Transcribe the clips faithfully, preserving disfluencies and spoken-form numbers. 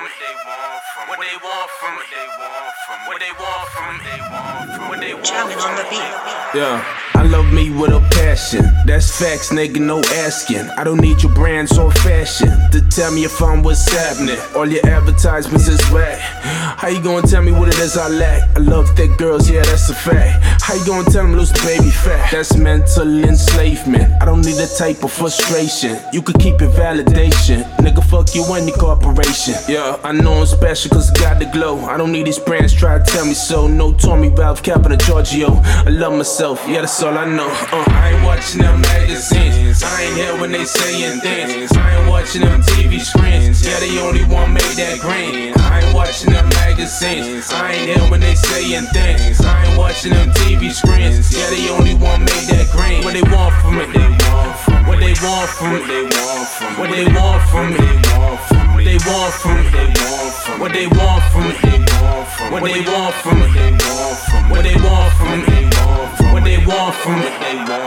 from me. What they want from me. What they want from me. What they want from me. What they want from me. On the beat. Yeah, I love me with a passion. That's facts, nigga, no asking. I don't need your brands or fashion to tell me if I'm what's happening. All your advertisements is whack. How you gonna tell me what it is I lack? I love thick girls, yeah, that's a fact. How you gonna tell me lose the baby fat? That's mental enslavement. I don't need that type of frustration. You could keep it validation. Nigga, fuck you and your corporation. Yeah, I know I'm special cause I got the glow. I don't need these brands, try to tell me so. No Tommy, Valve, Cap, and Giorgio. I love myself, yeah, that's all I know. uh, I ain't watching them magazines. I ain't here when they saying things. I ain't watching them T V screens. Yeah, they only one made that green. I ain't watching them magazines. I ain't here when they saying things. I ain't watching them T V screens. Yeah, they only one made that green. What they want from me? What they want from me? What they want from me? What they want from me? What they want from me? What they want from me? What they want from me? What they want from me?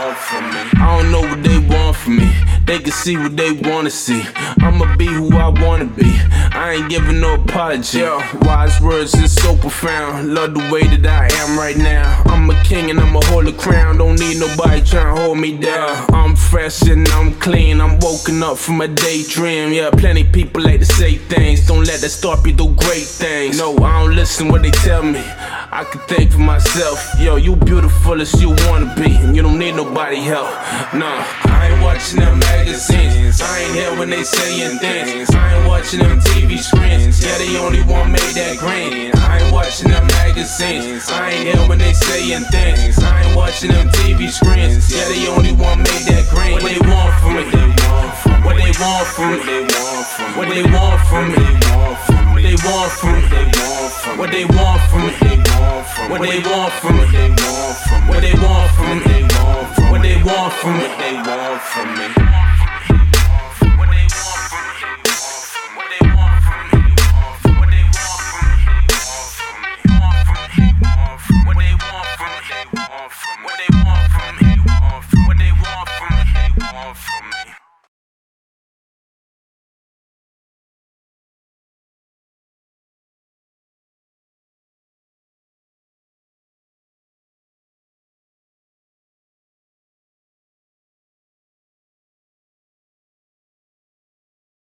I don't know what they want from me. They can see what they wanna see. I'ma be who I wanna be. I ain't giving no apology. Yo, wise words is so profound. Love the way that I am right now. I'm a king and I'ma hold a crown. Don't need nobody trying to hold me down. I'm fresh and I'm clean. I'm woken up from a daydream. Yeah, plenty people like to say things. Don't let that stop you do great things. No, I don't listen what they tell me. I can think for myself. Yo, you beautiful as you wanna be, and you don't need nobody help. Nah, I ain't watching them magazines. I ain't here when they saying things. I ain't watching them T V screens. Yeah, they only one made that green. I ain't watching them magazines. I ain't here when they saying things. I ain't watching them T V screens. Yeah, they only one made that green. What they want from me? What they want from me? What they want from me? What they want from me? What they want from me? What they want from me? What they want from me? What they want from me? What they want from me?